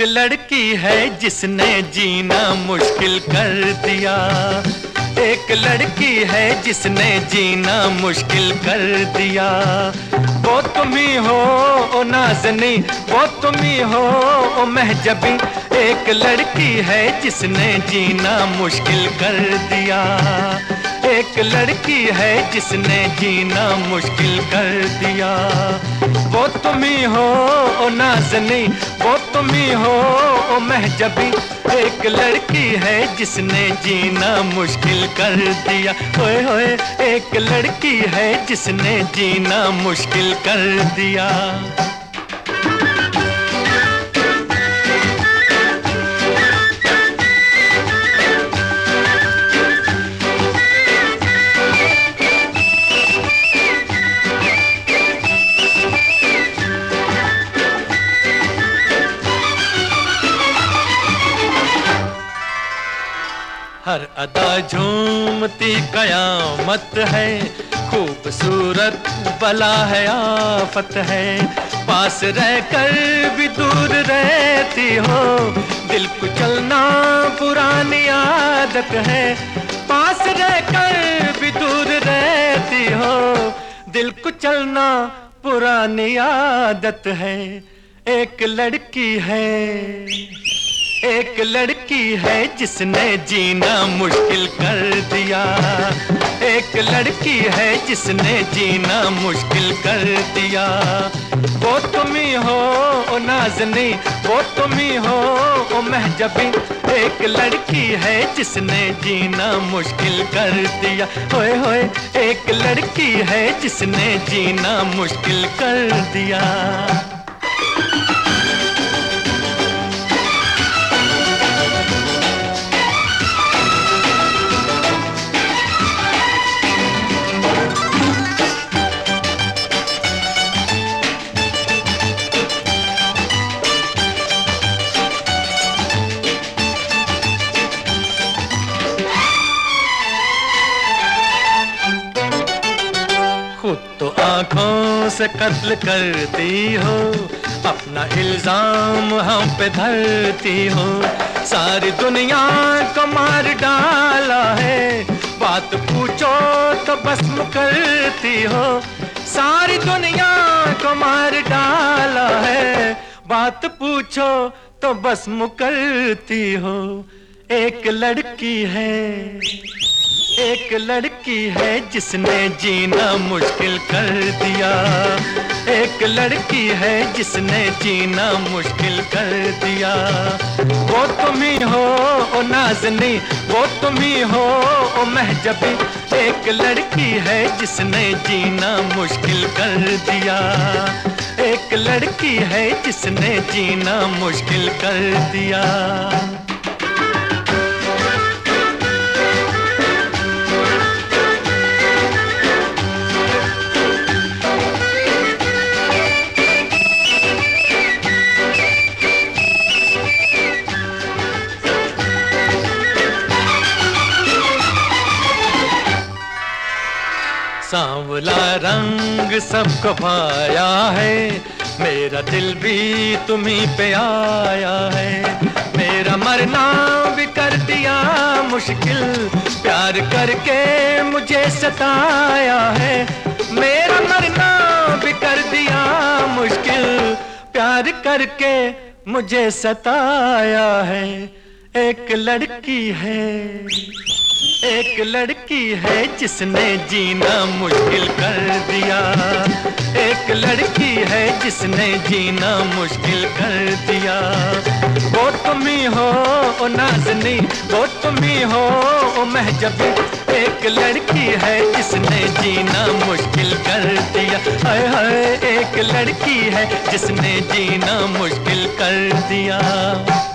एक लड़की है जिसने जीना मुश्किल कर दिया। एक लड़की है जिसने जीना मुश्किल कर दिया। वो तुम ही हो ओ नाज़नी, वो तुम ही हो ओ महजबी। एक लड़की है जिसने जीना मुश्किल कर दिया। एक लड़की है जिसने जीना मुश्किल कर दिया। वो तुम ही हो ओ नाज़नी, वो तुम ही हो ओ महजबी। एक लड़की है जिसने जीना मुश्किल कर दिया। ओए होए, एक लड़की है जिसने जीना मुश्किल कर दिया। हर अदा झूमती कयामत है, खूबसूरत बला है आफत है। पास रहकर भी दूर रहती हो, दिल कुचलना पुरानी आदत है। पास रहकर भी दूर रहती हो, दिल कुचलना पुरानी आदत है। एक लड़की है, एक लड़की है जिसने जीना मुश्किल कर दिया। एक लड़की है जिसने जीना मुश्किल कर दिया। वो तुम ही हो ओ नाज़नी, वो तुम ही हो ओ महजबी। एक लड़की है जिसने जीना मुश्किल कर दिया। होए होए, एक लड़की है जिसने जीना मुश्किल कर दिया। खुद तो आँखों से कत्ल करती हो, अपना इल्जाम हम पे धरती हो। सारी दुनिया को मार डाला है, बात पूछो तो भस्म करती हो। सारी दुनिया को मार डाला है, बात पूछो तो भस्म करती हो। एक लड़की है, एक लड़की है जिसने जीना मुश्किल कर दिया। एक लड़की है जिसने जीना मुश्किल कर दिया। वो तुम ही हो ओ नाज़नी, वो तुम ही हो ओ महजबी। एक लड़की है जिसने जीना मुश्किल कर दिया। एक लड़की है जिसने जीना मुश्किल कर दिया। सांवला रंग सबको भाया है, मेरा दिल भी तुम्हीं पे आया है। मेरा मरना भी कर दिया मुश्किल, प्यार करके मुझे सताया है। मेरा मरना भी कर दिया मुश्किल, प्यार करके मुझे सताया है। एक लड़की है, एक लड़की है जिसने जीना मुश्किल कर दिया। एक लड़की है जिसने जीना मुश्किल कर दिया। वो तुम ही हो ओ नाज़नी, वो तुम ही हो ओ महजबी। एक लड़की है जिसने जीना मुश्किल कर दिया। हाय हाय, एक लड़की है जिसने जीना मुश्किल कर दिया।